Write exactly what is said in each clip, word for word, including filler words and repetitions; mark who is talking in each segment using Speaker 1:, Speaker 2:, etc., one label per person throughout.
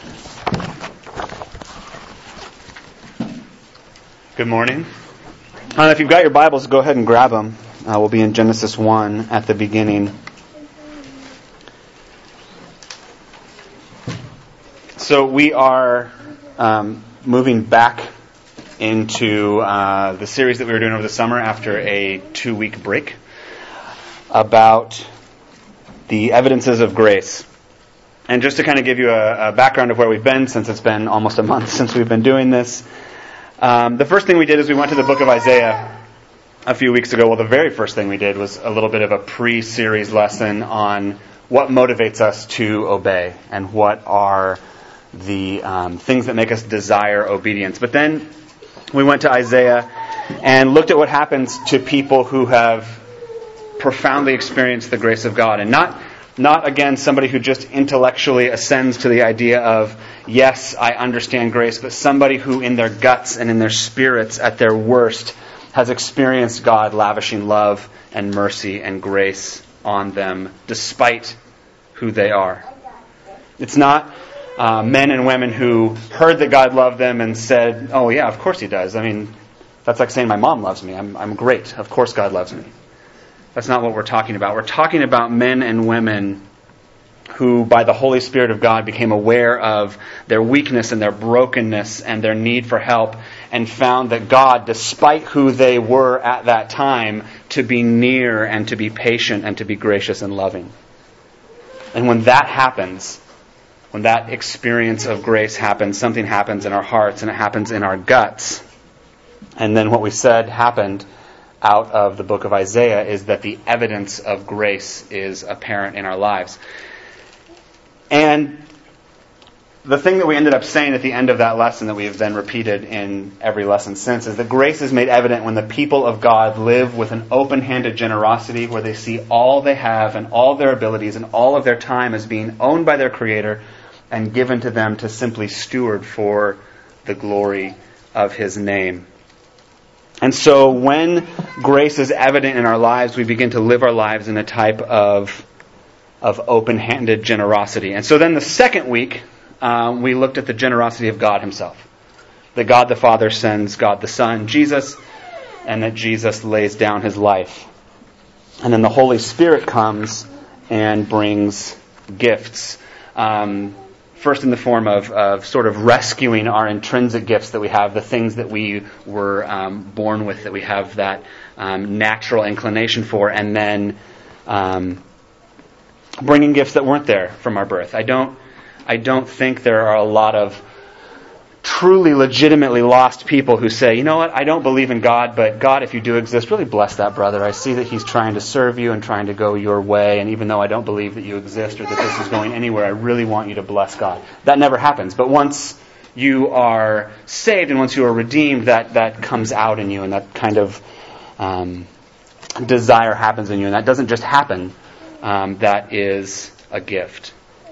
Speaker 1: Good morning. Uh, if you've got your Bibles, go ahead and grab them. Uh, we'll be in Genesis one at the beginning. So we are um, moving back into uh, the series that we were doing over the summer after a two-week break about the evidences of grace. And just to kind of give you a, a background of where we've been, since it's been almost a month since we've been doing this, um, the first thing we did is we went to the book of Isaiah a few weeks ago. Well, the very first thing we did was a little bit of a pre-series lesson on what motivates us to obey and what are the um, things that make us desire obedience. But then we went to Isaiah and looked at what happens to people who have profoundly experienced the grace of God. And not, not again, somebody who just intellectually ascends to the idea of, yes, I understand grace, but somebody who in their guts and in their spirits at their worst has experienced God lavishing love and mercy and grace on them despite who they are. It's not uh, men and women who heard that God loved them and said, oh yeah, of course He does. I mean, that's like saying my mom loves me. I'm, I'm great. Of course God loves me. That's not what we're talking about. We're talking about men and women who, by the Holy Spirit of God, became aware of their weakness and their brokenness and their need for help, and found that God, despite who they were at that time, to be near and to be patient and to be gracious and loving. And when that happens, when that experience of grace happens, something happens in our hearts and it happens in our guts. And then what we said happened out of the book of Isaiah is that the evidence of grace is apparent in our lives. And the thing that we ended up saying at the end of that lesson that we have then repeated in every lesson since is that grace is made evident when the people of God live with an open-handed generosity where they see all they have and all their abilities and all of their time as being owned by their Creator and given to them to simply steward for the glory of His name. And so when grace is evident in our lives, we begin to live our lives in a type of of open-handed generosity. And so then the second week, um, we looked at the generosity of God Himself. That God the Father sends God the Son, Jesus, and that Jesus lays down His life. And then the Holy Spirit comes and brings gifts. Um, first in the form of, of sort of rescuing our intrinsic gifts that we have, the things that we were um, born with, that we have that um, natural inclination for, and then um, bringing gifts that weren't there from our birth. I don't, I don't think there are a lot of truly, legitimately lost people who say, you know what, I don't believe in God, but God, if you do exist, really bless that brother. I see that he's trying to serve you and trying to go your way, and even though I don't believe that you exist or that this is going anywhere, I really want you to bless God. That never happens. But once you are saved and once you are redeemed, that, that comes out in you, and that kind of um, desire happens in you. And that doesn't just happen. Um, that is a gift.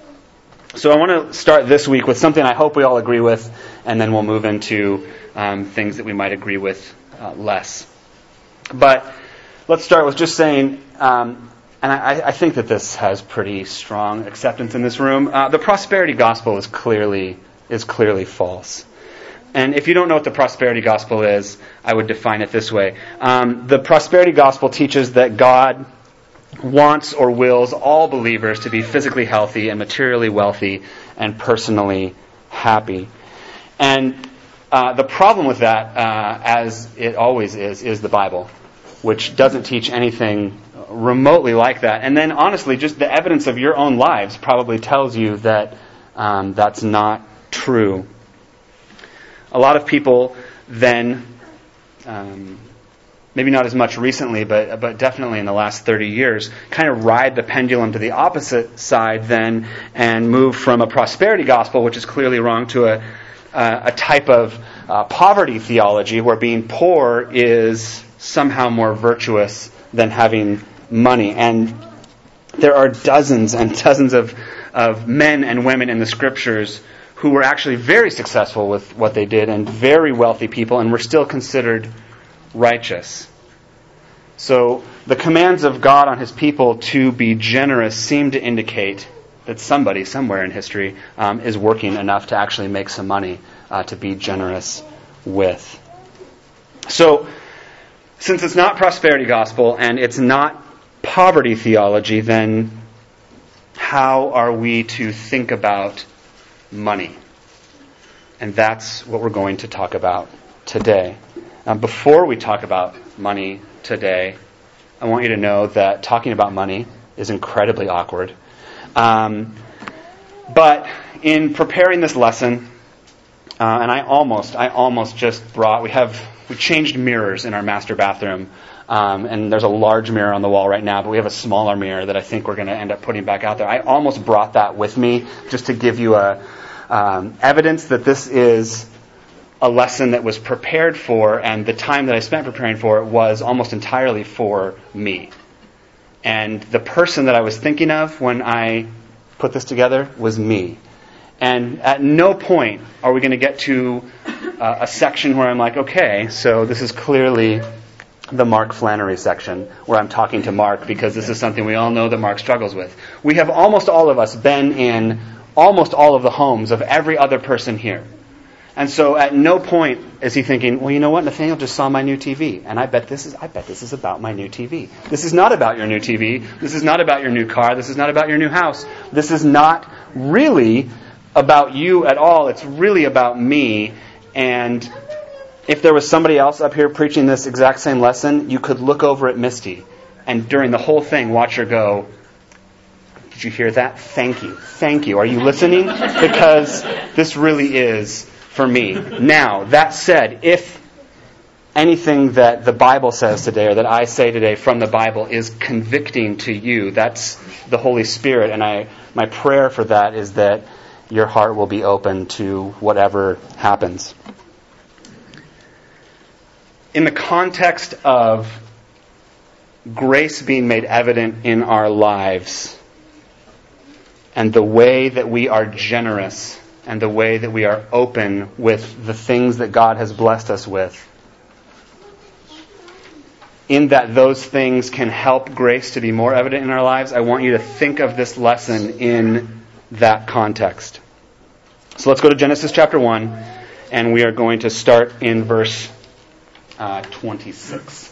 Speaker 1: So I want to start this week with something I hope we all agree with, and then we'll move into um, things that we might agree with uh, less. But let's start with just saying, um, and I, I think that this has pretty strong acceptance in this room, uh, the prosperity gospel is clearly is clearly false. And if you don't know what the prosperity gospel is, I would define it this way. Um, the prosperity gospel teaches that God wants or wills all believers to be physically healthy and materially wealthy and personally happy. And uh, the problem with that, uh, as it always is, is the Bible, which doesn't teach anything remotely like that. And then, honestly, just the evidence of your own lives probably tells you that um, that's not true. A lot of people then... Um, maybe not as much recently, but but definitely in the last thirty years, kind of ride the pendulum to the opposite side then and move from a prosperity gospel, which is clearly wrong, to a uh, a type of uh, poverty theology where being poor is somehow more virtuous than having money. And there are dozens and dozens of, of men and women in the Scriptures who were actually very successful with what they did and very wealthy people and were still considered righteous. So the commands of God on His people to be generous seem to indicate that somebody somewhere in history um, is working enough to actually make some money uh, to be generous with. So, since it's not prosperity gospel and it's not poverty theology, then how are we to think about money? And that's what we're going to talk about today. Um, before we talk about money today, I want you to know that talking about money is incredibly awkward. Um, but in preparing this lesson, uh, and I almost, I almost just brought, we have, we changed mirrors in our master bathroom, um, and there's a large mirror on the wall right now, but we have a smaller mirror that I think we're going to end up putting back out there. I almost brought that with me just to give you a um, evidence that this is a lesson that was prepared for, and the time that I spent preparing for it was almost entirely for me. And the person that I was thinking of when I put this together was me. And at no point are we going to get to uh, a section where I'm like, okay, so this is clearly the Mark Flannery section, where I'm talking to Mark because this is something we all know that Mark struggles with. We have almost all of us been in almost all of the homes of every other person here. And so at no point is he thinking, well, you know what, Nathaniel just saw my new T V, and I bet this is I bet this is about my new T V. This is not about your new T V. This is not about your new car. This is not about your new house. This is not really about you at all. It's really about me. And if there was somebody else up here preaching this exact same lesson, you could look over at Misty and during the whole thing watch her go, did you hear that? Thank you. Thank you. Are you listening? Because this really is for me. Now, that said, if anything that the Bible says today or that I say today from the Bible is convicting to you, that's the Holy Spirit. And I, my prayer for that is that your heart will be open to whatever happens. In the context of grace being made evident in our lives and the way that we are generous and the way that we are open with the things that God has blessed us with, in that those things can help grace to be more evident in our lives, I want you to think of this lesson in that context. So let's go to Genesis chapter one, and we are going to start in verse uh, twenty-six.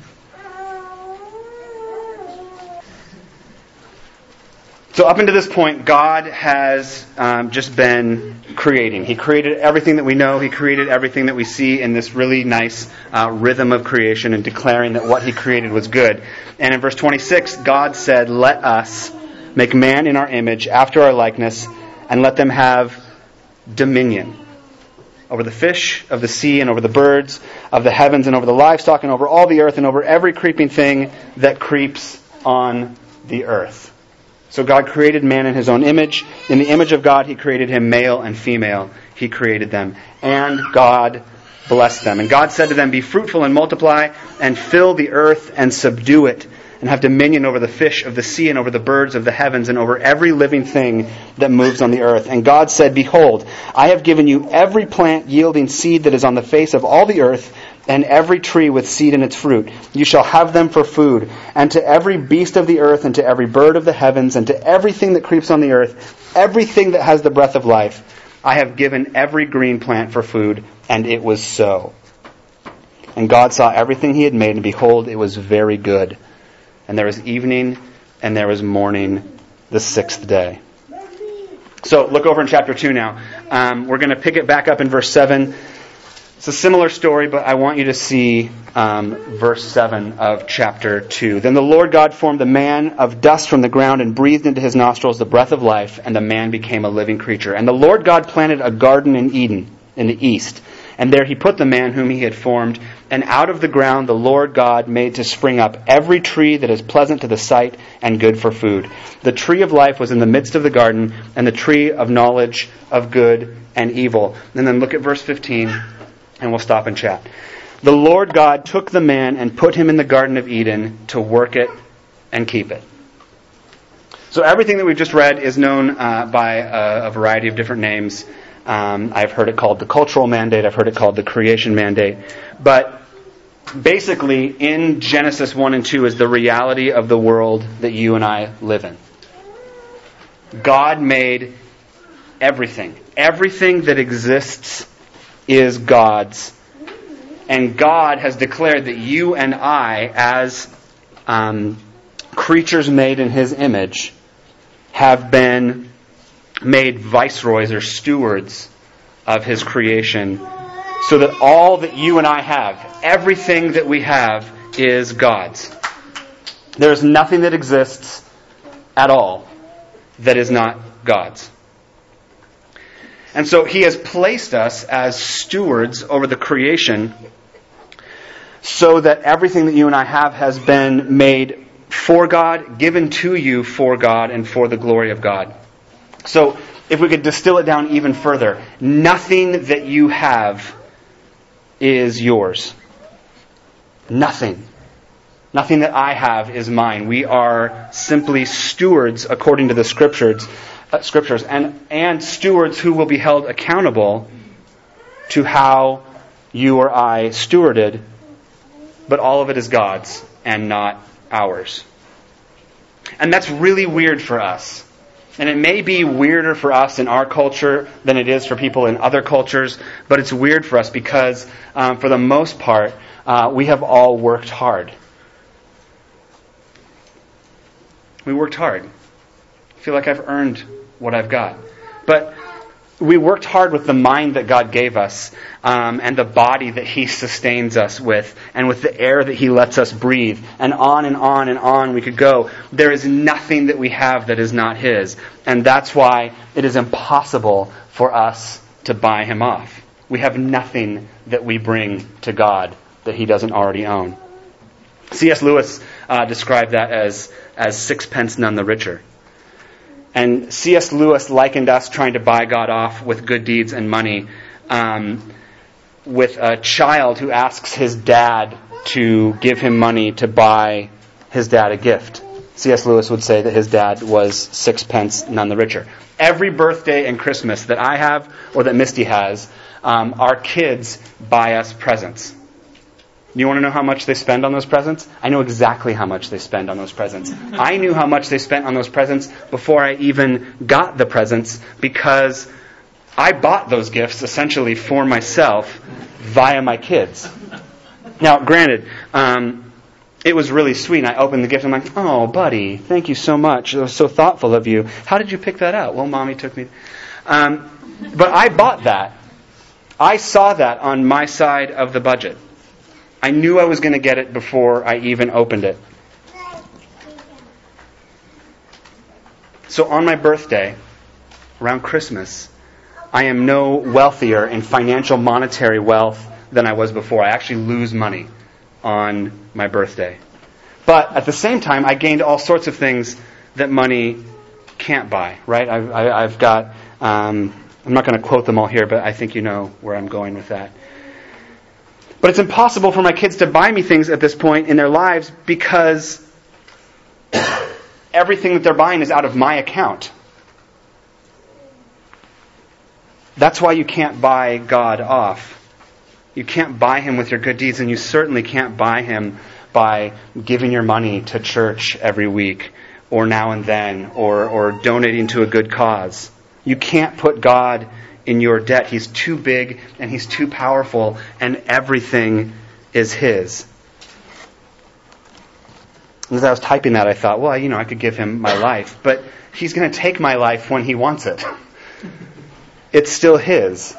Speaker 1: So up until this point, God has um, just been creating. He created everything that we know. He created everything that we see in this really nice uh, rhythm of creation and declaring that what He created was good. And in verse twenty-six, God said, "Let us make man in our image, after our likeness, and let them have dominion over the fish of the sea and over the birds of the heavens and over the livestock and over all the earth and over every creeping thing that creeps on the earth." So God created man in His own image. In the image of God, He created him, male and female. He created them. And God blessed them. And God said to them, "Be fruitful and multiply, and fill the earth and subdue it, and have dominion over the fish of the sea and over the birds of the heavens and over every living thing that moves on the earth." And God said, "Behold, I have given you every plant yielding seed that is on the face of all the earth, and every tree with seed in its fruit. You shall have them for food. And to every beast of the earth, and to every bird of the heavens, and to everything that creeps on the earth, everything that has the breath of life, I have given every green plant for food." And it was so. And God saw everything He had made, and behold, it was very good. And there was evening, and there was morning, the sixth day. So look over in chapter two now. Um, we're going to pick it back up in verse seven. It's a similar story, but I want you to see um, verse seven of chapter two. "Then the Lord God formed the man of dust from the ground and breathed into his nostrils the breath of life, and the man became a living creature. And the Lord God planted a garden in Eden in the east, and there He put the man whom He had formed. And out of the ground the Lord God made to spring up every tree that is pleasant to the sight and good for food. The tree of life was in the midst of the garden, and the tree of knowledge of good and evil." And then look at verse fifteen. And we'll stop and chat. "The Lord God took the man and put him in the Garden of Eden to work it and keep it." So everything that we've just read is known uh, by a, a variety of different names. Um, I've heard it called the cultural mandate. I've heard it called the creation mandate. But basically, in Genesis one and two is the reality of the world that you and I live in. God made everything. Everything that exists is God's. And God has declared that you and I, as um, creatures made in His image, have been made viceroys or stewards of His creation, so that all that you and I have, everything that we have, is God's. There is nothing that exists at all that is not God's. And so He has placed us as stewards over the creation so that everything that you and I have has been made for God, given to you for God, and for the glory of God. So if we could distill it down even further, nothing that you have is yours. Nothing. Nothing that I have is mine. We are simply stewards according to the Scriptures, uh, scriptures, and, and stewards who will be held accountable to how you or I stewarded, but all of it is God's and not ours. And that's really weird for us. And it may be weirder for us in our culture than it is for people in other cultures, but it's weird for us because, um, for the most part, uh, we have all worked hard. We worked hard. I feel like I've earned what I've got. But we worked hard with the mind that God gave us, um, and the body that He sustains us with, and with the air that He lets us breathe, and on and on and on we could go. There is nothing that we have that is not His, and that's why it is impossible for us to buy Him off. We have nothing that we bring to God that He doesn't already own. C S Lewis uh, described that as, as sixpence none the richer. And C S Lewis likened us trying to buy God off with good deeds and money um, with a child who asks his dad to give him money to buy his dad a gift. C S Lewis would say that his dad was sixpence none the richer. Every birthday and Christmas that I have or that Misty has, um, our kids buy us presents. You want to know how much they spend on those presents? I know exactly how much they spend on those presents. I knew how much they spent on those presents before I even got the presents, because I bought those gifts essentially for myself via my kids. Now, granted, um, it was really sweet. And I opened the gift and I'm like, oh, buddy, thank you so much. It was so thoughtful of you. How did you pick that out? Well, Mommy took me. Um, but I bought that. I saw that on my side of the budget. I knew I was going to get it before I even opened it. So on my birthday, around Christmas, I am no wealthier in financial monetary wealth than I was before. I actually lose money on my birthday. But at the same time, I gained all sorts of things that money can't buy, right? I've, I, I've got, um, I'm not going to quote them all here, but I think you know where I'm going with that. But it's impossible for my kids to buy me things at this point in their lives because everything that they're buying is out of my account. That's why you can't buy God off. You can't buy Him with your good deeds, and you certainly can't buy Him by giving your money to church every week, or now and then, or, or donating to a good cause. You can't put God in your debt. He's too big and He's too powerful, and everything is His. And as I was typing that, I thought, well, you know, I could give Him my life, but He's going to take my life when He wants it. It's still His.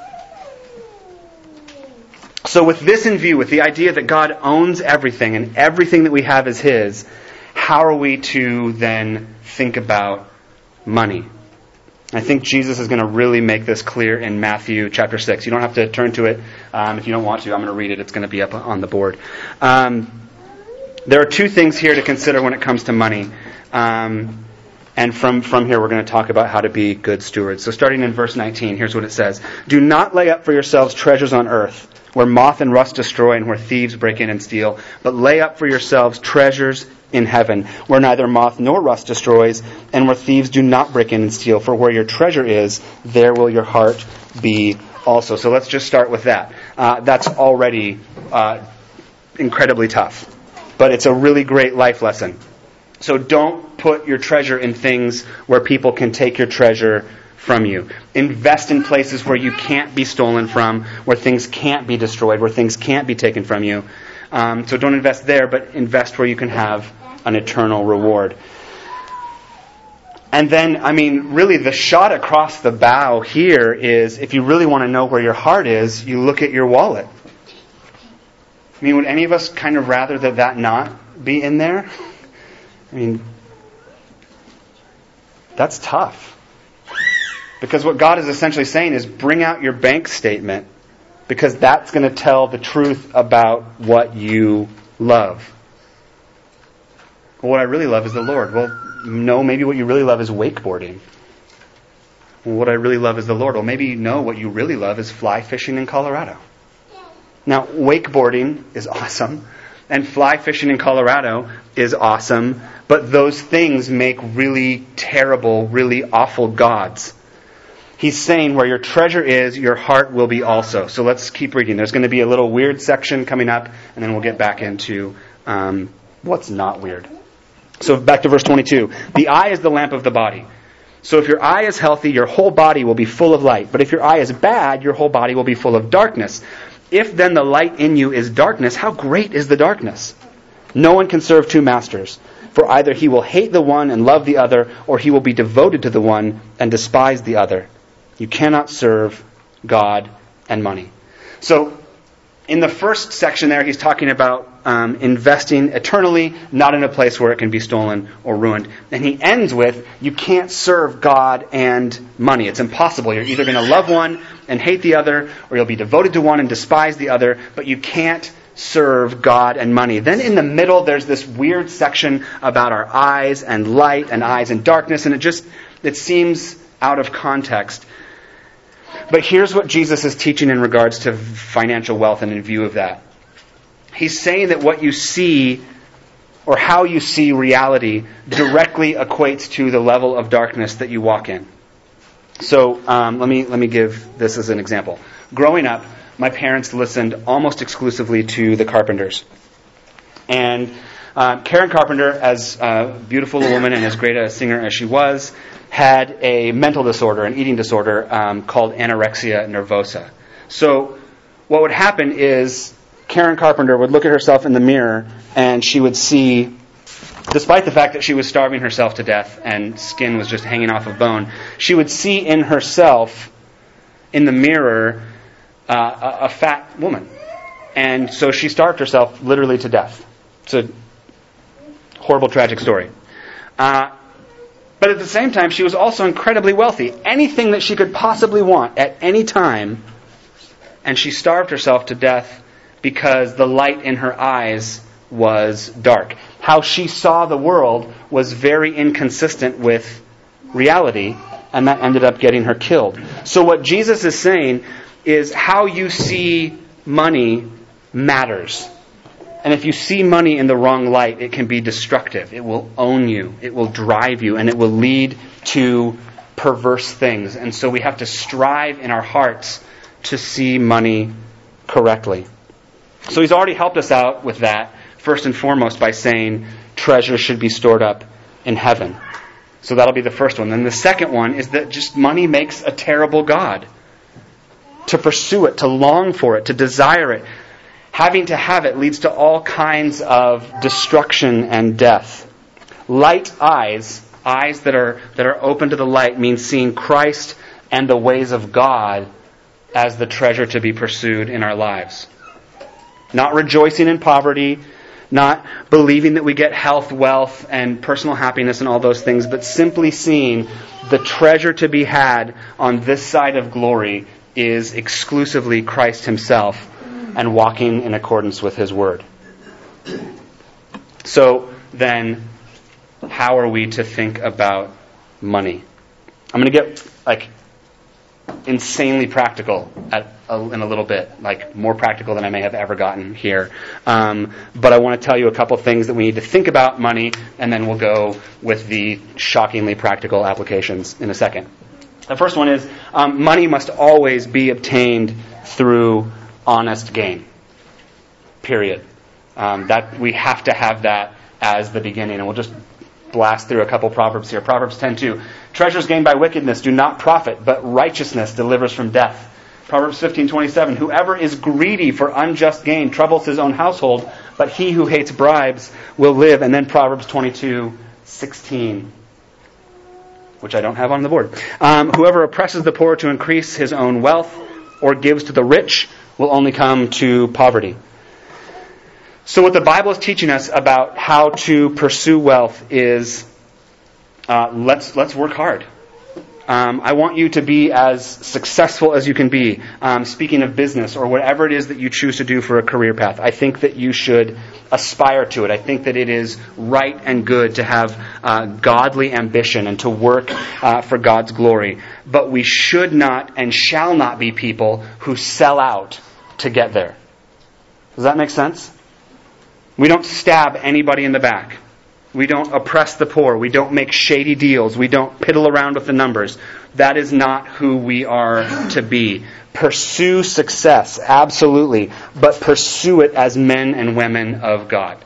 Speaker 1: So with this in view, with the idea that God owns everything and everything that we have is His, how are we to then think about money? I think Jesus is going to really make this clear in Matthew chapter six. You don't have to turn to it um, if you don't want to. I'm going to read it. It's going to be up on the board. Um, there are two things here to consider when it comes to money. Um, and from, from here, we're going to talk about how to be good stewards. So starting in verse nineteen, here's what it says. Do not lay up for yourselves treasures on earth, where moth and rust destroy and where thieves break in and steal, but lay up for yourselves treasures in heaven, where neither moth nor rust destroys, and where thieves do not break in and steal. For where your treasure is, there will your heart be also. So let's just start with that. Uh, that's already uh, incredibly tough, but it's a really great life lesson. So don't put your treasure in things where people can take your treasure from you. Invest in places where you can't be stolen from, where things can't be destroyed, where things can't be taken from you. Um, so don't invest there, but invest where you can have an eternal reward. And then, I mean, really the shot across the bow here is, if you really want to know where your heart is, you look at your wallet. I mean, would any of us kind of rather that that not be in there? I mean, that's tough. Because what God is essentially saying is, bring out your bank statement, because that's going to tell the truth about what you love. Well, what I really love is the Lord. Well, no, maybe what you really love is wakeboarding. Well, what I really love is the Lord. Well, maybe no, what you really love is fly fishing in Colorado. Now, wakeboarding is awesome, and fly fishing in Colorado is awesome, but those things make really terrible, really awful gods. He's saying where your treasure is, your heart will be also. So let's keep reading. There's going to be a little weird section coming up, and then we'll get back into um, what's not weird. So back to verse twenty-two. The eye is the lamp of the body. So if your eye is healthy, your whole body will be full of light. But if your eye is bad, your whole body will be full of darkness. If then the light in you is darkness, how great is the darkness? No one can serve two masters. For either he will hate the one and love the other, or he will be devoted to the one and despise the other. You cannot serve God and money. So in the first section there, he's talking about um, investing eternally, not in a place where it can be stolen or ruined. And he ends with, you can't serve God and money. It's impossible. You're either going to love one and hate the other, or you'll be devoted to one and despise the other, but you can't serve God and money. Then in the middle, there's this weird section about our eyes and light and eyes and darkness, and it just, it seems out of context. But here's what Jesus is teaching in regards to financial wealth and in view of that. He's saying that what you see, or how you see reality, directly equates to the level of darkness that you walk in. So um, let me let me give this as an example. Growing up, my parents listened almost exclusively to the Carpenters. And uh, Karen Carpenter, as uh, beautiful a woman and as great a singer as she was, had a mental disorder, an eating disorder um, called anorexia nervosa. So what would happen is Karen Carpenter would look at herself in the mirror and she would see, despite the fact that she was starving herself to death and skin was just hanging off of bone, she would see in herself, in the mirror, uh, a, a fat woman. And so she starved herself literally to death. It's a horrible, tragic story. Uh, but at the same time, she was also incredibly wealthy. Anything that she could possibly want at any time, and she starved herself to death because the light in her eyes was dark. How she saw the world was very inconsistent with reality, and that ended up getting her killed. So what Jesus is saying is how you see money matters. And if you see money in the wrong light, it can be destructive. It will own you. It will drive you. And it will lead to perverse things. And so we have to strive in our hearts to see money correctly. So he's already helped us out with that, first and foremost, by saying treasure should be stored up in heaven. So that'll be the first one. Then the second one is that just money makes a terrible God. To pursue it, to long for it, to desire it, having to have it leads to all kinds of destruction and death. Light eyes, eyes that are that are open to the light, means seeing Christ and the ways of God as the treasure to be pursued in our lives. Not rejoicing in poverty, not believing that we get health, wealth, and personal happiness and all those things, but simply seeing the treasure to be had on this side of glory is exclusively Christ Himself, and walking in accordance with His Word. So then, how are we to think about money? I'm going to get like insanely practical at a, in a little bit, like more practical than I may have ever gotten here. Um, but I want to tell you a couple things that we need to think about money, and then we'll go with the shockingly practical applications in a second. The first one is um, money must always be obtained through honest gain. Period. Um, that we have to have that as the beginning, and we'll just blast through a couple Proverbs here. Proverbs ten two. Treasures gained by wickedness do not profit, but righteousness delivers from death. Proverbs fifteen twenty-seven. Whoever is greedy for unjust gain troubles his own household, but he who hates bribes will live. And then Proverbs twenty-two sixteen, which I don't have on the board. Um, whoever oppresses the poor to increase his own wealth or gives to the rich will only come to poverty. So what the Bible is teaching us about how to pursue wealth is uh, let's let's work hard. Um, I want you to be as successful as you can be. Um, speaking of business or whatever it is that you choose to do for a career path, I think that you should aspire to it. I think that it is right and good to have uh, godly ambition and to work uh, for God's glory. But we should not and shall not be people who sell out to get there. Does that make sense? We don't stab anybody in the back. We don't oppress the poor. We don't make shady deals. We don't piddle around with the numbers. That is not who we are to be. Pursue success, absolutely, but pursue it as men and women of God.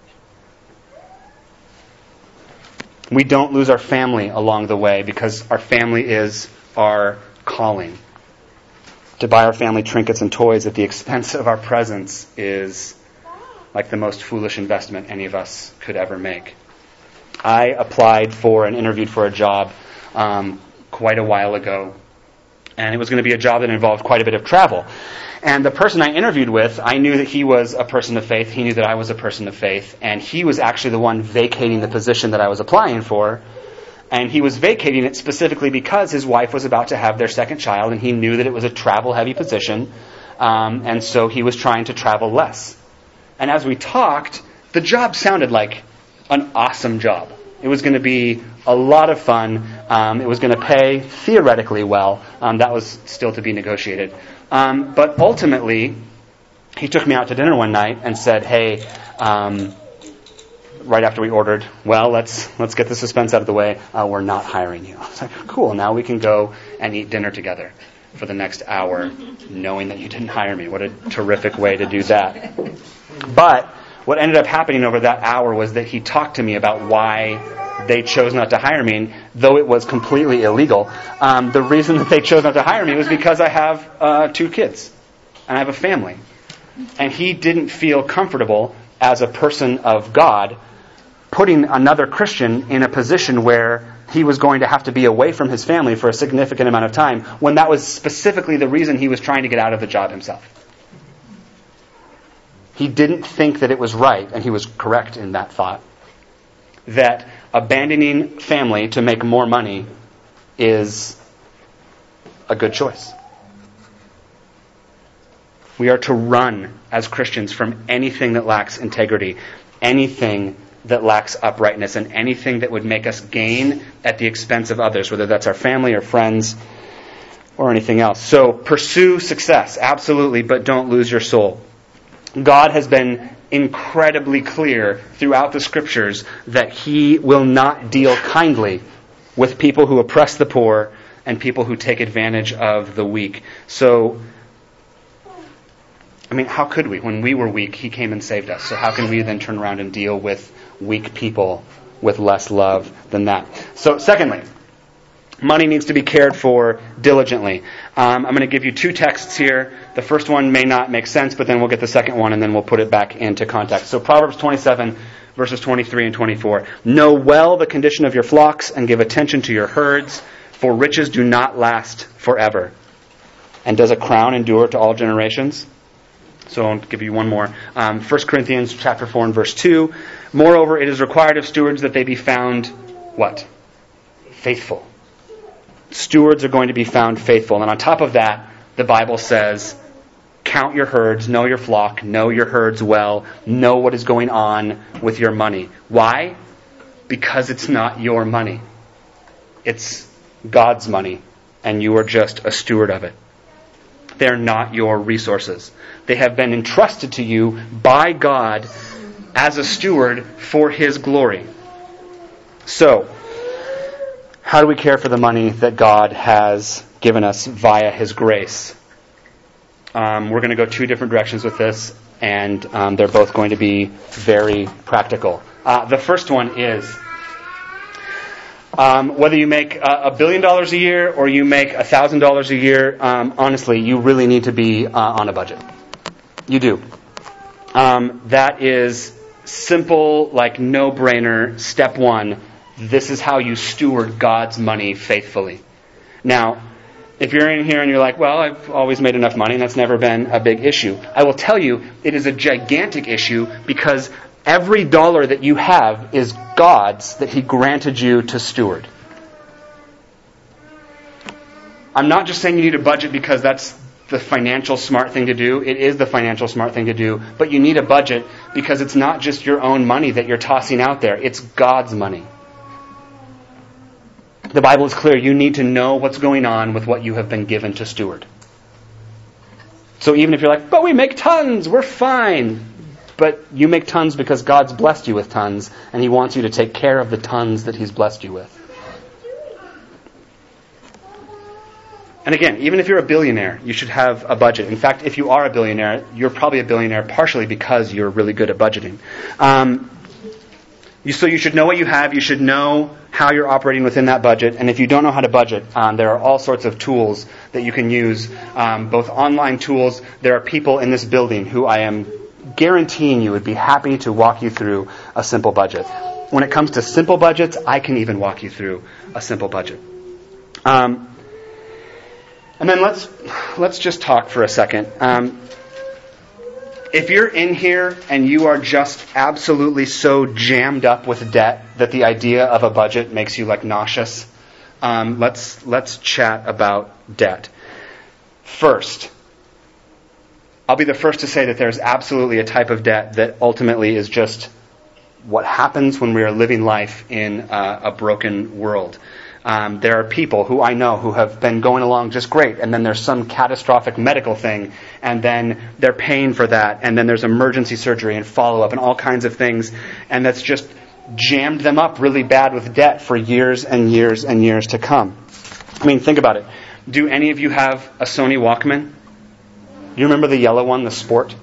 Speaker 1: We don't lose our family along the way because our family is our calling. To buy our family trinkets and toys at the expense of our presence is like the most foolish investment any of us could ever make. I applied for and interviewed for a job um, quite a while ago, and it was going to be a job that involved quite a bit of travel. And the person I interviewed with, I knew that he was a person of faith. He knew that I was a person of faith, and he was actually the one vacating the position that I was applying for. And he was vacating it specifically because his wife was about to have their second child, and he knew that it was a travel-heavy position, um, and so he was trying to travel less. And as we talked, the job sounded like an awesome job. It was going to be a lot of fun. Um, it was going to pay theoretically well. Um, that was still to be negotiated. Um, but ultimately, he took me out to dinner one night and said, hey, um, right after we ordered, well, let's let's get the suspense out of the way. Uh, we're not hiring you. I was like, cool, now we can go and eat dinner together for the next hour, knowing that you didn't hire me. What a terrific way to do that. But what ended up happening over that hour was that he talked to me about why they chose not to hire me. And though it was completely illegal, um, the reason that they chose not to hire me was because I have uh, two kids and I have a family. And he didn't feel comfortable as a person of God putting another Christian in a position where he was going to have to be away from his family for a significant amount of time, when that was specifically the reason he was trying to get out of the job himself. He didn't think that it was right, and he was correct in that thought, that abandoning family to make more money is a good choice. We are to run as Christians from anything that lacks integrity, anything that lacks uprightness, and anything that would make us gain at the expense of others, whether that's our family or friends or anything else. So pursue success, absolutely, but don't lose your soul. God has been incredibly clear throughout the Scriptures that He will not deal kindly with people who oppress the poor and people who take advantage of the weak. So, I mean, how could we? When we were weak, He came and saved us. So how can we then turn around and deal with weak people with less love than that? So, secondly, money needs to be cared for diligently. Um, I'm going to give you two texts here. The first one may not make sense, but then we'll get the second one and then we'll put it back into context. So Proverbs twenty-seven, verses twenty-three and twenty-four. Know well the condition of your flocks and give attention to your herds, for riches do not last forever. And does a crown endure to all generations? So I'll give you one more. Um, First Corinthians chapter four and verse two. Moreover, it is required of stewards that they be found, what? Faithful. Stewards are going to be found faithful. And on top of that, the Bible says, count your herds, know your flock, know your herds well, know what is going on with your money. Why? Because it's not your money. It's God's money, and you are just a steward of it. They're not your resources. They have been entrusted to you by God as a steward for His glory. So, how do we care for the money that God has given us via His grace? Um, we're going to go two different directions with this, and um, they're both going to be very practical. Uh, the first one is, Um, whether you make a, a billion dollars a year or you make a thousand dollars a year, um, honestly, you really need to be uh, on a budget. You do. Um, that is simple, like no-brainer. Step one. This is how you steward God's money faithfully. Now, if you're in here and you're like, well, I've always made enough money and that's never been a big issue, I will tell you it is a gigantic issue because every dollar that you have is God's that He granted you to steward. I'm not just saying you need a budget because that's the financial smart thing to do. It is the financial smart thing to do. But you need a budget because it's not just your own money that you're tossing out there. It's God's money. The Bible is clear. You need to know what's going on with what you have been given to steward. So even if you're like, but we make tons, we're fine. But you make tons because God's blessed you with tons, and He wants you to take care of the tons that He's blessed you with. And again, even if you're a billionaire, you should have a budget. In fact, if you are a billionaire, you're probably a billionaire partially because you're really good at budgeting. Um, you, so you should know what you have. You should know how you're operating within that budget. And if you don't know how to budget, um, there are all sorts of tools that you can use, um, both online tools. There are people in this building who I am guaranteeing you would be happy to walk you through a simple budget. When it comes to simple budgets, I can even walk you through a simple budget. Um, and then let's let's just talk for a second. Um, if you're in here and you are just absolutely so jammed up with debt that the idea of a budget makes you like nauseous, um, let's let's chat about debt. First, I'll be the first to say that there's absolutely a type of debt that ultimately is just what happens when we are living life in uh, a broken world. Um, there are people who I know who have been going along just great, and then there's some catastrophic medical thing, and then they're paying for that, and then there's emergency surgery and follow-up and all kinds of things, and that's just jammed them up really bad with debt for years and years and years to come. I mean, think about it. Do any of you have a Sony Walkman? You remember the yellow one, the Sport?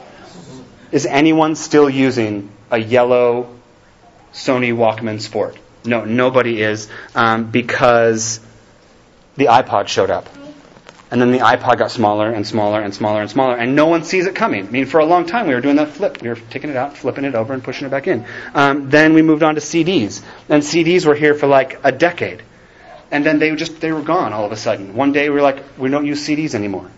Speaker 1: Is anyone still using a yellow Sony Walkman Sport? No, nobody is, um, because the iPod showed up. And then the iPod got smaller and smaller and smaller and smaller, and no one sees it coming. I mean, for a long time we were doing that flip. We were taking it out, flipping it over, and pushing it back in. Um, then we moved on to C Ds. And C Ds were here for like a decade. And then they just they were gone all of a sudden. One day we were like, we don't use C Ds anymore.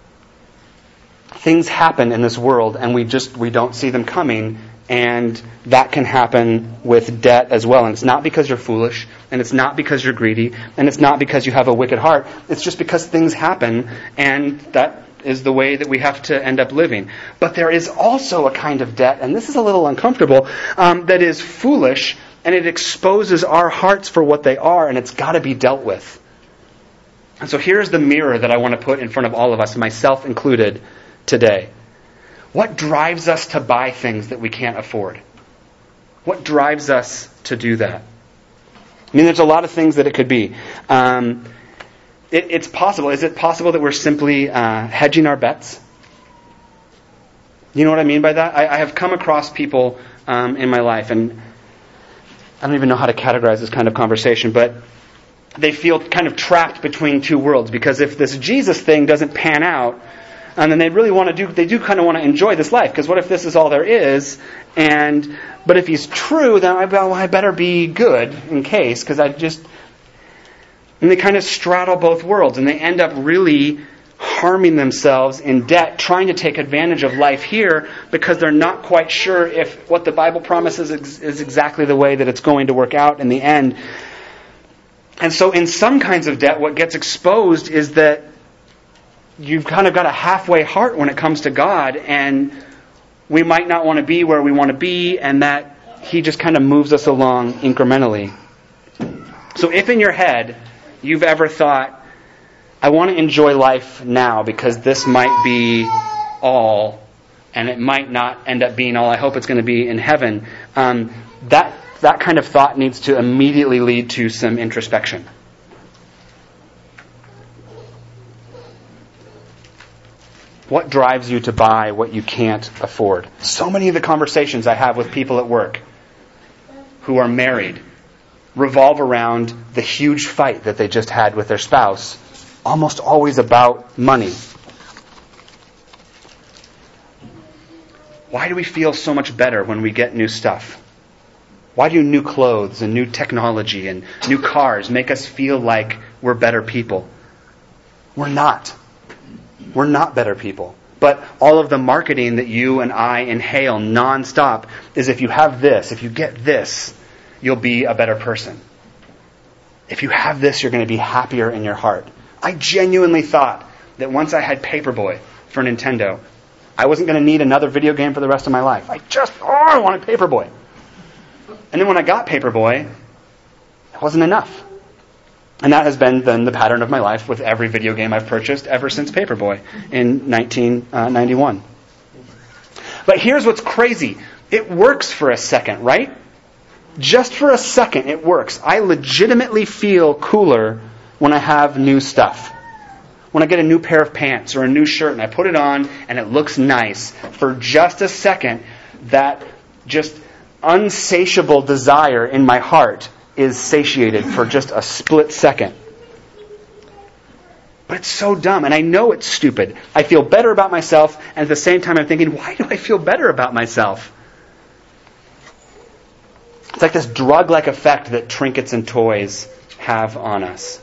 Speaker 1: Things happen in this world, and we just we don't see them coming. And that can happen with debt as well. And it's not because you're foolish, and it's not because you're greedy, and it's not because you have a wicked heart. It's just because things happen, and that is the way that we have to end up living. But there is also a kind of debt, and this is a little uncomfortable, um, that is foolish, and it exposes our hearts for what they are, and it's got to be dealt with. And so here's the mirror that I want to put in front of all of us, myself included, today. What drives us to buy things that we can't afford? What drives us to do that? I mean, there's a lot of things that it could be. Um, it, it's possible. Is it possible that we're simply uh, hedging our bets? You know what I mean by that? I, I have come across people um, in my life, and I don't even know how to categorize this kind of conversation, but they feel kind of trapped between two worlds, because if this Jesus thing doesn't pan out, and then they really want to do, they do kind of want to enjoy this life, because what if this is all there is? And, but if he's true, then I, well, I better be good in case, because I just, and they kind of straddle both worlds, and they end up really harming themselves in debt, trying to take advantage of life here, because they're not quite sure if what the Bible promises is, is exactly the way that it's going to work out in the end. And so in some kinds of debt, what gets exposed is that you've kind of got a halfway heart when it comes to God, and we might not want to be where we want to be, and that He just kind of moves us along incrementally. So if in your head you've ever thought, I want to enjoy life now because this might be all, and it might not end up being all I hope it's going to be in heaven, um, that that kind of thought needs to immediately lead to some introspection. What drives you to buy what you can't afford? So many of the conversations I have with people at work who are married, revolve around the huge fight that they just had with their spouse, almost always about money. Why do we feel so much better when we get new stuff? Why do new clothes and new technology and new cars make us feel like we're better people? We're not. We're not better people. But all of the marketing that you and I inhale nonstop is if you have this, if you get this, you'll be a better person. If you have this, you're going to be happier in your heart. I genuinely thought that once I had Paperboy for Nintendo, I wasn't going to need another video game for the rest of my life. I just, oh, I wanted Paperboy. And then when I got Paperboy, it wasn't enough. And that has been then the pattern of my life with every video game I've purchased ever since Paperboy in nineteen ninety-one. But here's what's crazy. It works for a second, right? Just for a second, it works. I legitimately feel cooler when I have new stuff. When I get a new pair of pants or a new shirt and I put it on and it looks nice, for just a second, that just unsatiable desire in my heart is satiated for just a split second. But it's so dumb, and I know it's stupid. I feel better about myself, and at the same time I'm thinking, why do I feel better about myself? It's like this drug-like effect that trinkets and toys have on us.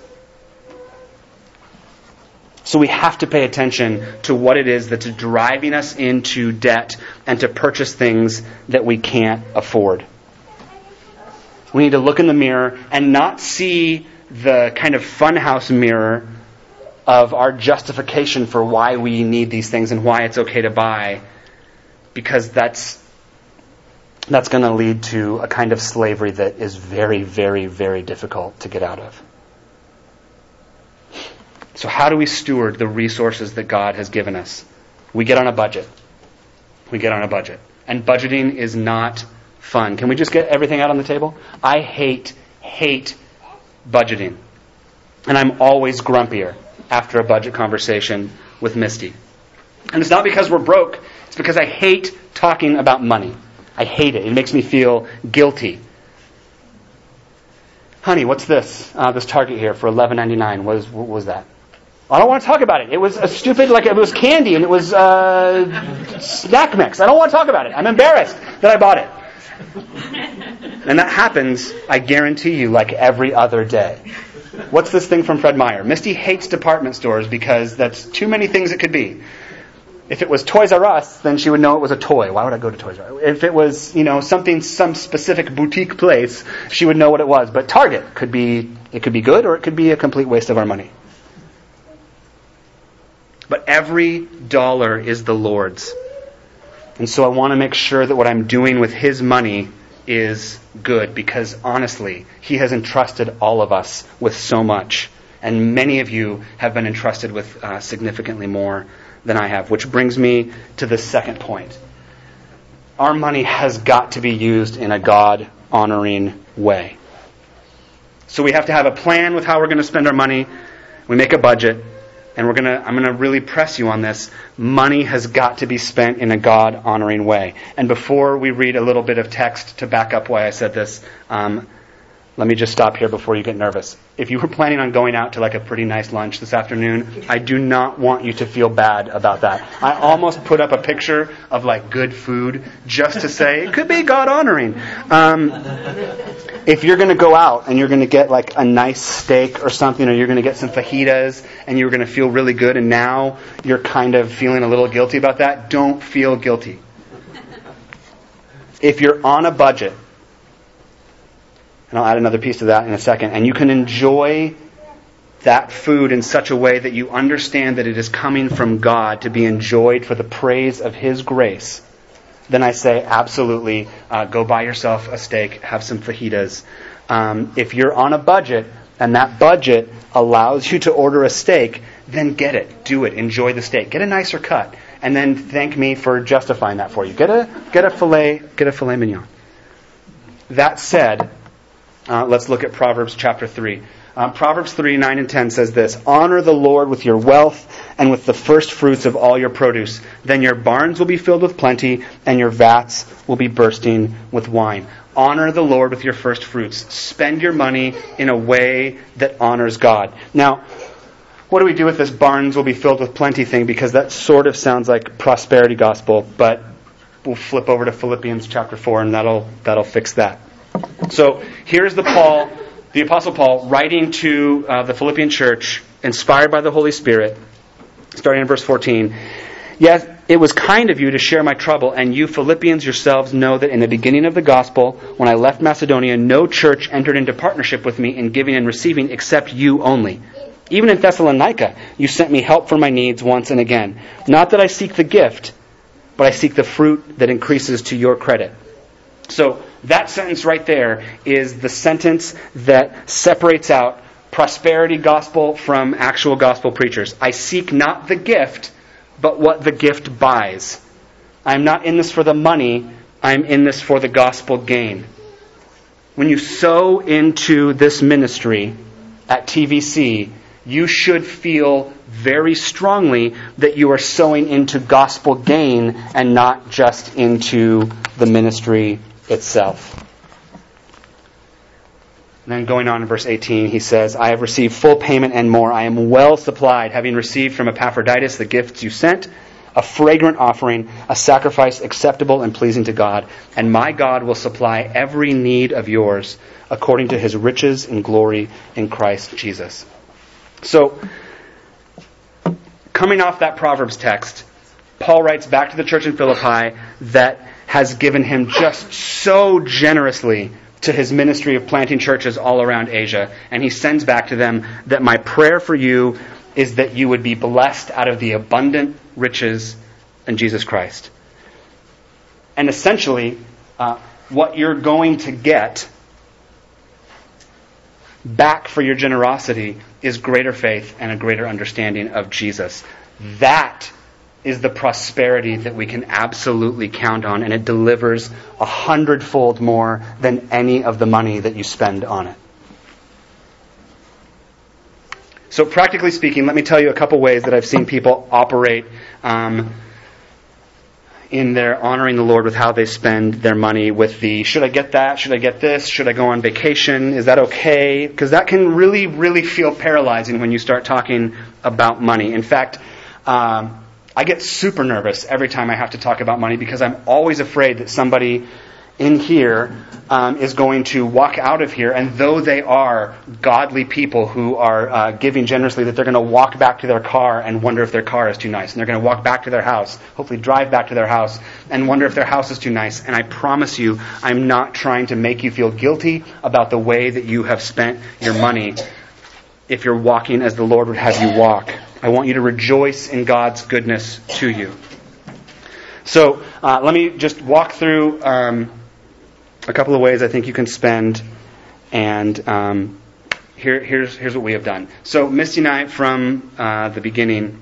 Speaker 1: So we have to pay attention to what it is that's driving us into debt and to purchase things that we can't afford. We need to look in the mirror and not see the kind of funhouse mirror of our justification for why we need these things and why it's okay to buy, because that's that's going to lead to a kind of slavery that is very, very, very difficult to get out of. So how do we steward the resources that God has given us? We get on a budget. We get on a budget. And budgeting is not fun. Can we just get everything out on the table? I hate, hate budgeting. And I'm always grumpier after a budget conversation with Misty. And it's not because we're broke. It's because I hate talking about money. I hate it. It makes me feel guilty. Honey, what's this? Uh, this Target here for eleven ninety-nine. What, is, what was that? I don't want to talk about it. It was a stupid, like it was candy and it was uh, snack mix. I don't want to talk about it. I'm embarrassed that I bought it. And that happens, I guarantee you, like every other day. What's this thing from Fred Meyer? Misty hates department stores because that's too many things it could be. If it was Toys R Us, then she would know it was a toy. Why would I go to Toys R Us? If it was, you know, something, some specific boutique place, she would know what it was. But Target could be, it could be good or it could be a complete waste of our money. But every dollar is the Lord's. And so I want to make sure that what I'm doing with His money is good, because honestly, He has entrusted all of us with so much. And many of you have been entrusted with uh, significantly more than I have. Which brings me to the second point. Our money has got to be used in a God-honoring way. So we have to have a plan with how we're going to spend our money. We make a budget. And we're gonna, I'm going to really press you on this. Money has got to be spent in a God-honoring way. And before we read a little bit of text to back up why I said this, um, let me just stop here before you get nervous. If you were planning on going out to like a pretty nice lunch this afternoon, I do not want you to feel bad about that. I almost put up a picture of like good food just to say it could be God-honoring. Um, if you're going to go out and you're going to get like a nice steak or something, or you're going to get some fajitas and you're going to feel really good and now you're kind of feeling a little guilty about that, don't feel guilty. If you're on a budget, and I'll add another piece to that in a second, and you can enjoy that food in such a way that you understand that it is coming from God to be enjoyed for the praise of His grace, then I say absolutely uh, go buy yourself a steak, have some fajitas. Um, if you're on a budget and that budget allows you to order a steak, then get it, do it, enjoy the steak, get a nicer cut, and then thank me for justifying that for you. Get a get a filet, get a filet mignon. That said, Uh, let's look at Proverbs chapter three. Um, Proverbs three, nine and ten says this, "Honor the Lord with your wealth and with the first fruits of all your produce. Then your barns will be filled with plenty and your vats will be bursting with wine." Honor the Lord with your first fruits. Spend your money in a way that honors God. Now, what do we do with this barns will be filled with plenty thing? Because that sort of sounds like prosperity gospel, but we'll flip over to Philippians chapter four and that'll that'll fix that. So here's the Paul, the Apostle Paul, writing to uh, the Philippian church, inspired by the Holy Spirit, starting in verse fourteen. "Yes, it was kind of you to share my trouble, and you Philippians yourselves know that in the beginning of the gospel, when I left Macedonia, no church entered into partnership with me in giving and receiving except you only. Even in Thessalonica, you sent me help for my needs once and again. Not that I seek the gift, but I seek the fruit that increases to your credit." So that sentence right there is the sentence that separates out prosperity gospel from actual gospel preachers. I seek not the gift, but what the gift buys. I'm not in this for the money, I'm in this for the gospel gain. When you sow into this ministry at T V C, you should feel very strongly that you are sowing into gospel gain and not just into the ministry itself. And then going on in verse eighteen, he says, "I have received full payment and more. I am well supplied, having received from Epaphroditus the gifts you sent, a fragrant offering, a sacrifice acceptable and pleasing to God. And my God will supply every need of yours according to his riches in glory in Christ Jesus." So, coming off that Proverbs text, Paul writes back to the church in Philippi that has given him just so generously to his ministry of planting churches all around Asia. And he sends back to them that my prayer for you is that you would be blessed out of the abundant riches in Jesus Christ. And essentially, uh, what you're going to get back for your generosity is greater faith and a greater understanding of Jesus. That is the prosperity that we can absolutely count on, and it delivers a hundredfold more than any of the money that you spend on it. So practically speaking, let me tell you a couple ways that I've seen people operate um, in their honoring the Lord with how they spend their money, with the, should I get that? Should I get this? Should I go on vacation? Is that okay? Because that can really, really feel paralyzing when you start talking about money. In fact, um, I get super nervous every time I have to talk about money because I'm always afraid that somebody in here um, is going to walk out of here, and though they are godly people who are uh, giving generously, that they're going to walk back to their car and wonder if their car is too nice. And they're going to walk back to their house, hopefully drive back to their house, and wonder if their house is too nice. And I promise you, I'm not trying to make you feel guilty about the way that you have spent your money if you're walking as the Lord would have you walk. I want you to rejoice in God's goodness to you. So uh, let me just walk through um, a couple of ways I think you can spend, and um, here, here's here's what we have done. So Misty and I, from uh, the beginning,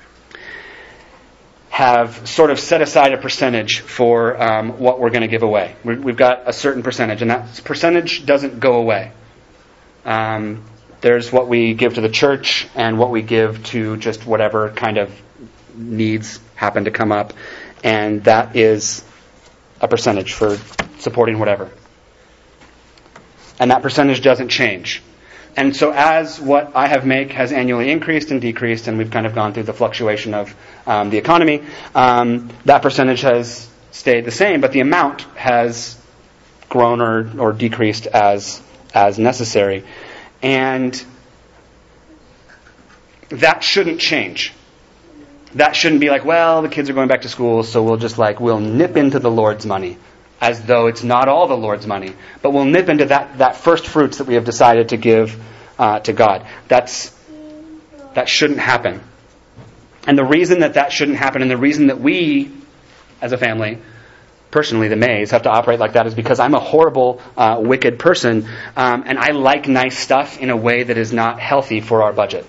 Speaker 1: have sort of set aside a percentage for um, what we're going to give away. We're, we've got a certain percentage, and that percentage doesn't go away. Um, there's what we give to the church and what we give to just whatever kind of needs happen to come up, and that is a percentage for supporting whatever. And that percentage doesn't change. And so as what I have make has annually increased and decreased, and we've kind of gone through the fluctuation of um, the economy, um, that percentage has stayed the same, but the amount has grown or, or decreased as as necessary. And that shouldn't change. That shouldn't be like, well, the kids are going back to school, so we'll just like, we'll nip into the Lord's money, as though it's not all the Lord's money. But we'll nip into that, that first fruits that we have decided to give uh, to God. That's that shouldn't happen. And the reason that that shouldn't happen, and the reason that we, as a family, personally the Mays, have to operate like that, is because I'm a horrible, uh, wicked person, um, and I like nice stuff in a way that is not healthy for our budget.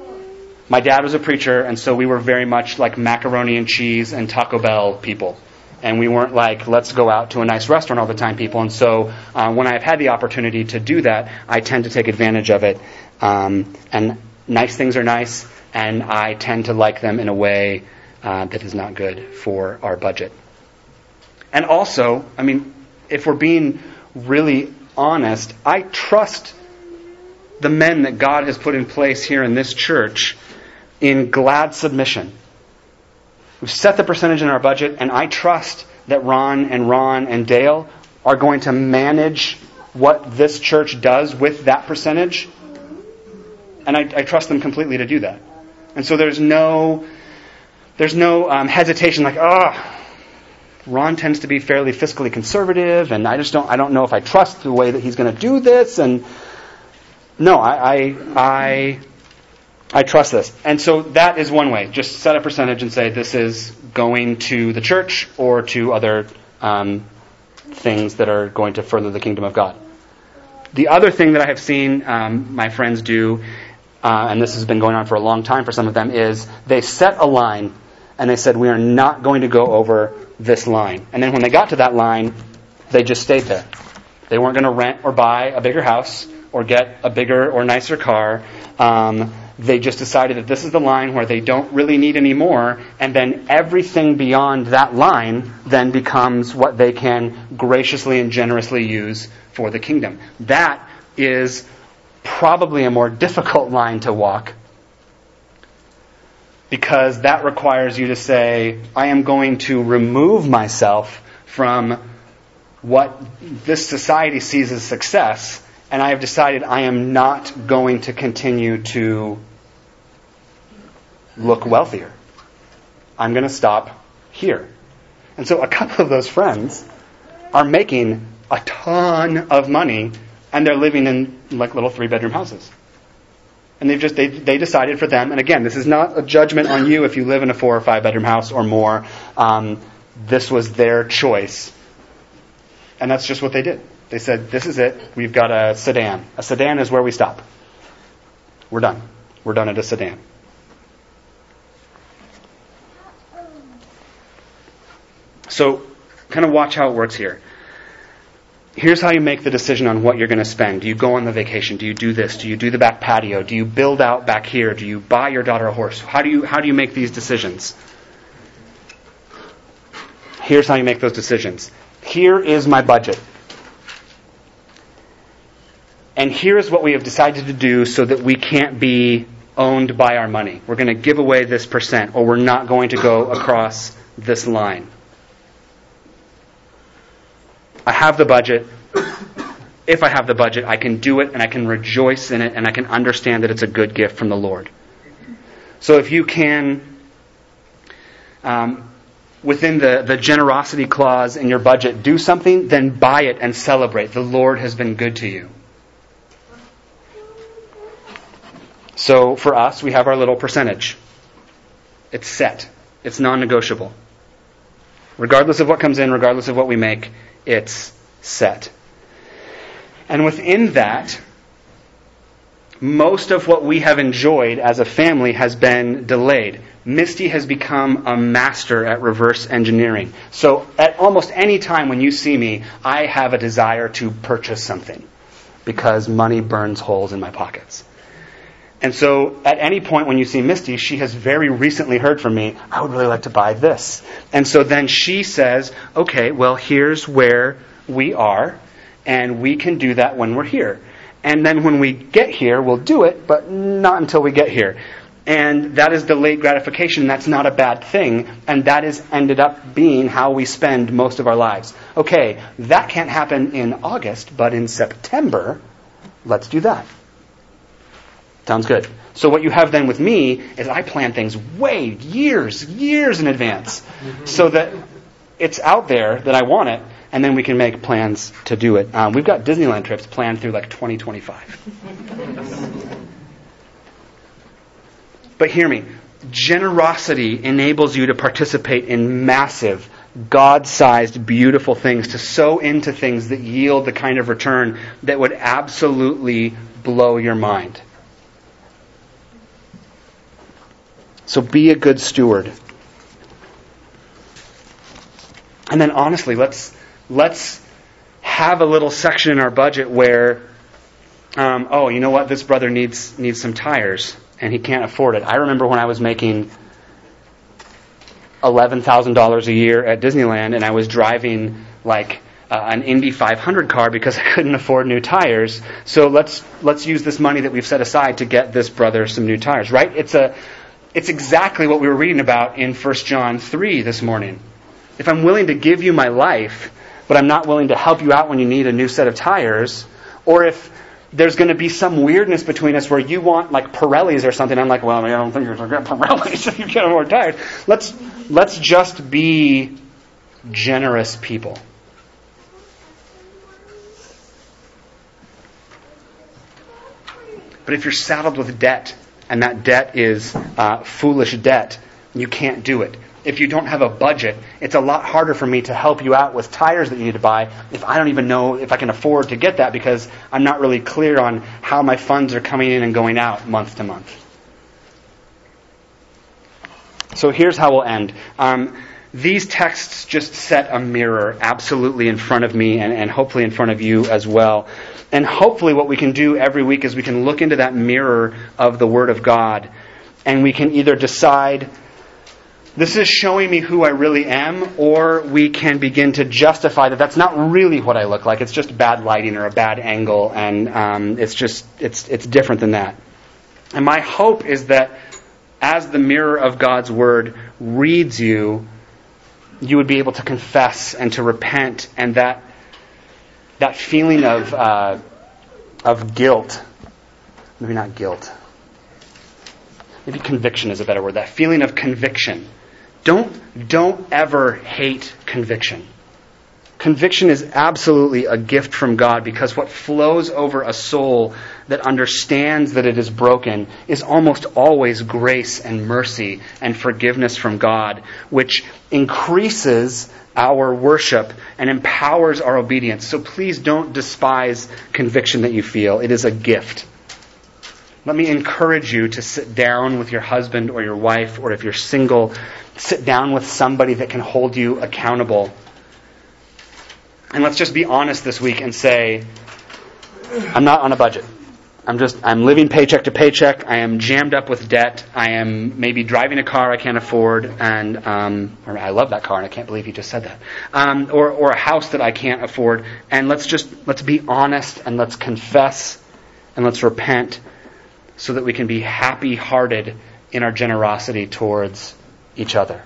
Speaker 1: My dad was a preacher, and so we were very much like macaroni and cheese and Taco Bell people. And we weren't like, let's go out to a nice restaurant all the time, people. And so uh, when I've had the opportunity to do that, I tend to take advantage of it. Um, and nice things are nice, and I tend to like them in a way uh, that is not good for our budget. And also, I mean, if we're being really honest, I trust the men that God has put in place here in this church in glad submission. We've set the percentage in our budget, and I trust that Ron and Ron and Dale are going to manage what this church does with that percentage. And I, I trust them completely to do that. And so there's no there's no um, hesitation like, oh, Ron tends to be fairly fiscally conservative, and I just don't I don't know if I trust the way that he's going to do this. And no, I I I I trust this. And so that is one way. Just set a percentage and say this is going to the church or to other um, things that are going to further the kingdom of God. The other thing that I have seen um, my friends do, uh, and this has been going on for a long time for some of them, is they set a line and they said, we are not going to go over this line. And then when they got to that line, they just stayed there. They weren't going to rent or buy a bigger house or get a bigger or nicer car. Um, They just decided that this is the line where they don't really need any more, and then everything beyond that line then becomes what they can graciously and generously use for the kingdom. That is probably a more difficult line to walk, because that requires you to say, I am going to remove myself from what this society sees as success, and I have decided I am not going to continue to look wealthier. I'm going to stop here. And so a couple of those friends are making a ton of money, and they're living in like little three-bedroom houses. And they've just they they decided for them. And again, this is not a judgment on you if you live in a four or five bedroom house or more. Um, this was their choice, and that's just what they did. They said, "This is it. We've got a sedan. A sedan is where we stop. We're done. We're done at a sedan." So, kind of watch how it works here. Here's how you make the decision on what you're going to spend. Do you go on the vacation? Do you do this? Do you do the back patio? Do you build out back here? Do you buy your daughter a horse? How do you how do you make these decisions? Here's how you make those decisions. Here is my budget. And here's what we have decided to do so that we can't be owned by our money. We're going to give away this percent, or we're not going to go across this line. I have the budget. If I have the budget, I can do it, and I can rejoice in it, and I can understand that it's a good gift from the Lord. So if you can, um, within the, the generosity clause in your budget, do something, then buy it and celebrate. The Lord has been good to you. So for us, we have our little percentage. It's set. It's non-negotiable. Regardless of what comes in, regardless of what we make, it's set. And within that, most of what we have enjoyed as a family has been delayed. Misty has become a master at reverse engineering. So at almost any time when you see me, I have a desire to purchase something because money burns holes in my pockets. And so at any point when you see Misty, she has very recently heard from me, I would really like to buy this. And so then she says, okay, well, here's where we are, and we can do that when we're here. And then when we get here, we'll do it, but not until we get here. And that is delayed gratification. That's not a bad thing. And that has ended up being how we spend most of our lives. Okay, that can't happen in August, but in September, let's do that. Sounds good. So what you have then with me is I plan things way, years, years in advance so that it's out there that I want it, and then we can make plans to do it. Um, we've got Disneyland trips planned through like twenty twenty-five. But hear me. Generosity enables you to participate in massive, God-sized, beautiful things, to sow into things that yield the kind of return that would absolutely blow your mind. So be a good steward. And then honestly, let's let's have a little section in our budget where, um, oh, you know what, this brother needs needs some tires and he can't afford it. I remember when I was making eleven thousand dollars a year at Disneyland and I was driving like uh, an Indy five hundred car because I couldn't afford new tires. So let's let's use this money that we've set aside to get this brother some new tires, right? It's a it's exactly what we were reading about in First John three this morning. If I'm willing to give you my life, but I'm not willing to help you out when you need a new set of tires, or if there's going to be some weirdness between us where you want like Pirellis or something, I'm like, well, I don't think you're going to get Pirellis if you can't afford tires. Let's let's just be generous people. But if you're saddled with debt, and that debt is uh, foolish debt, you can't do it. If you don't have a budget, it's a lot harder for me to help you out with tires that you need to buy if I don't even know if I can afford to get that because I'm not really clear on how my funds are coming in and going out month to month. So here's how we'll end. Um, these texts just set a mirror absolutely in front of me and, and hopefully in front of you as well. And hopefully what we can do every week is we can look into that mirror of the Word of God and we can either decide, this is showing me who I really am, or we can begin to justify that that's not really what I look like. It's just bad lighting or a bad angle, and um, it's just it's it's different than that. And my hope is that as the mirror of God's Word reads you, you would be able to confess and to repent, and that that feeling of uh, of guilt, maybe not guilt, maybe conviction is a better word. That feeling of conviction. Don't, don't ever hate conviction. Conviction is absolutely a gift from God because what flows over a soul that understands that it is broken is almost always grace and mercy and forgiveness from God, which increases our worship and empowers our obedience. So please don't despise conviction that you feel. It is a gift. Let me encourage you to sit down with your husband or your wife, or if you're single, sit down with somebody that can hold you accountable. And let's just be honest this week and say, I'm not on a budget. I'm just, I'm living paycheck to paycheck. I am jammed up with debt. I am maybe driving a car I can't afford, and um, or I love that car, and I can't believe he just said that. Um, or, or a house that I can't afford. And let's just, let's be honest, and let's confess, and let's repent, so that we can be happy-hearted in our generosity towards each other.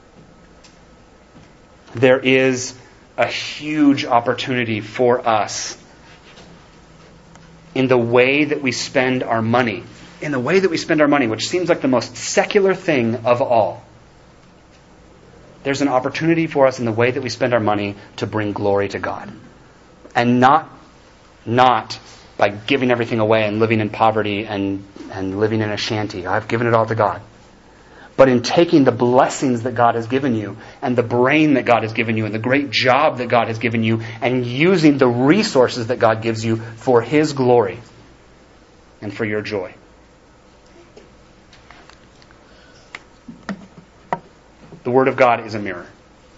Speaker 1: There is a huge opportunity for us in the way that we spend our money. In the way that we spend our money, which seems like the most secular thing of all. There's an opportunity for us in the way that we spend our money to bring glory to God. And not, not by giving everything away and living in poverty and, and living in a shanty. I've given it all to God. But in taking the blessings that God has given you, and the brain that God has given you, and the great job that God has given you, and using the resources that God gives you for His glory and for your joy. The Word of God is a mirror.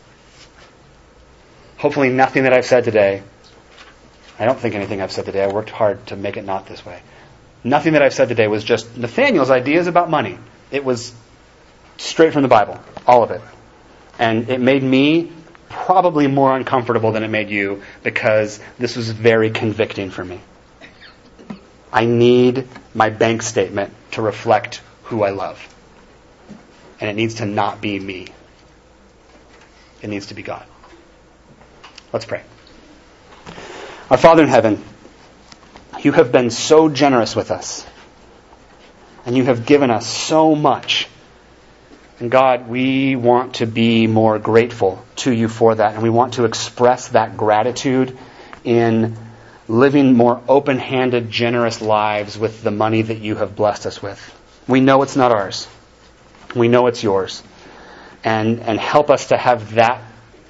Speaker 1: Hopefully nothing that I've said today, I don't think anything I've said today, I worked hard to make it not this way. Nothing that I've said today was just Nathaniel's ideas about money. It was straight from the Bible, all of it. And it made me probably more uncomfortable than it made you, because this was very convicting for me. I need my bank statement to reflect who I love. And it needs to not be me. It needs to be God. Let's pray. Our Father in heaven, you have been so generous with us. And you have given us so much. And God, we want to be more grateful to you for that. And we want to express that gratitude in living more open-handed, generous lives with the money that you have blessed us with. We know it's not ours. We know it's yours. And, and help us to have that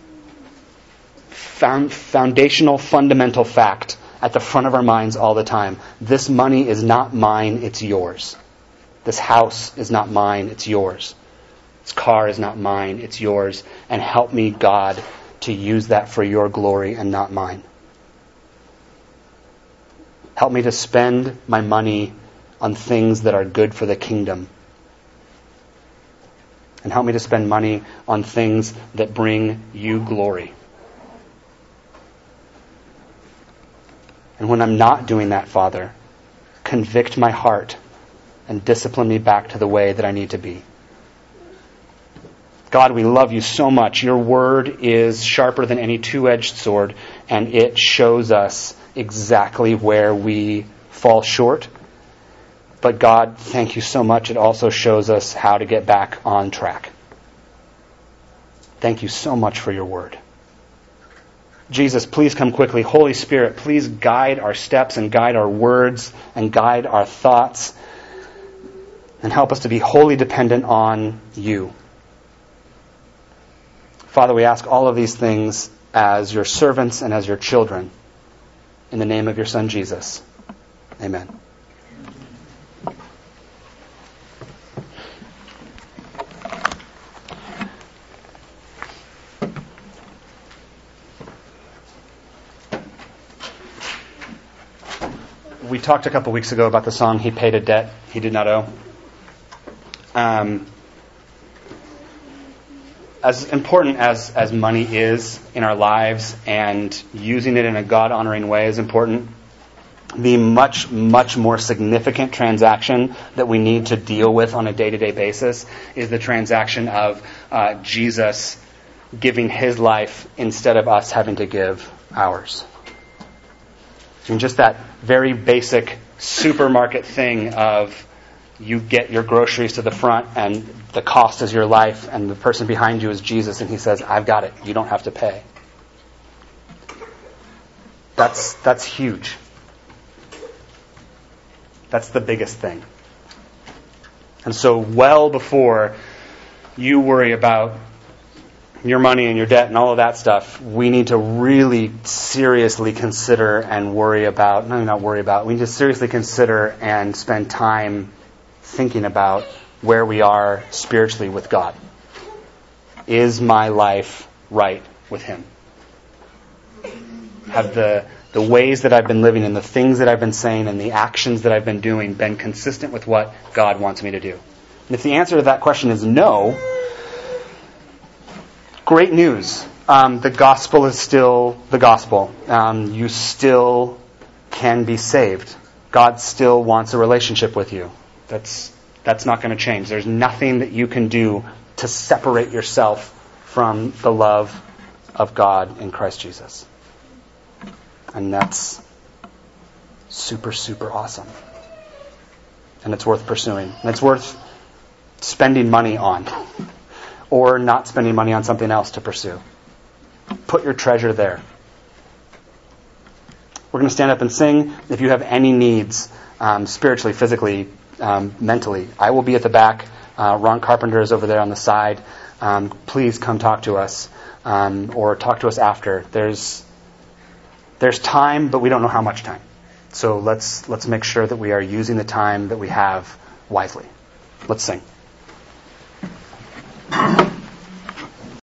Speaker 1: found, foundational, fundamental fact at the front of our minds all the time. This money is not mine, it's yours. This house is not mine, it's yours. This car is not mine, it's yours. And help me, God, to use that for your glory and not mine. Help me to spend my money on things that are good for the kingdom. And help me to spend money on things that bring you glory. And when I'm not doing that, Father, convict my heart and discipline me back to the way that I need to be. God, we love you so much. Your word is sharper than any two-edged sword, and it shows us exactly where we fall short. But God, thank you so much. It also shows us how to get back on track. Thank you so much for your word. Jesus, please come quickly. Holy Spirit, please guide our steps and guide our words and guide our thoughts and help us to be wholly dependent on you. Father, we ask all of these things as your servants and as your children. In the name of your Son, Jesus. Amen. We talked a couple weeks ago about the song, He Paid a Debt He Did Not Owe. Um, as important as, as money is in our lives, and using it in a God-honoring way is important, the much, much more significant transaction that we need to deal with on a day-to-day basis is the transaction of uh, Jesus giving his life instead of us having to give ours. And just that very basic supermarket thing of you get your groceries to the front and the cost is your life and the person behind you is Jesus and he says, I've got it. You don't have to pay. That's that's huge. That's the biggest thing. And so well before you worry about your money and your debt and all of that stuff, we need to really seriously consider and worry about, no, not worry about, we need to seriously consider and spend time thinking about where we are spiritually with God. Is my life right with Him? Have the, the ways that I've been living and the things that I've been saying and the actions that I've been doing been consistent with what God wants me to do? And if the answer to that question is no, great news. Um, the gospel is still the gospel. Um, you still can be saved. God still wants a relationship with you. That's that's not going to change. There's nothing that you can do to separate yourself from the love of God in Christ Jesus. And that's super, super awesome. And it's worth pursuing. And it's worth spending money on. Or not spending money on something else to pursue. Put your treasure there. We're going to stand up and sing. If you have any needs, um, spiritually, physically, um, mentally, I will be at the back. Uh, Ron Carpenter is over there on the side. Um, please come talk to us, um, or talk to us after. There's there's time, but we don't know how much time. So let's let's make sure that we are using the time that we have wisely. Let's sing.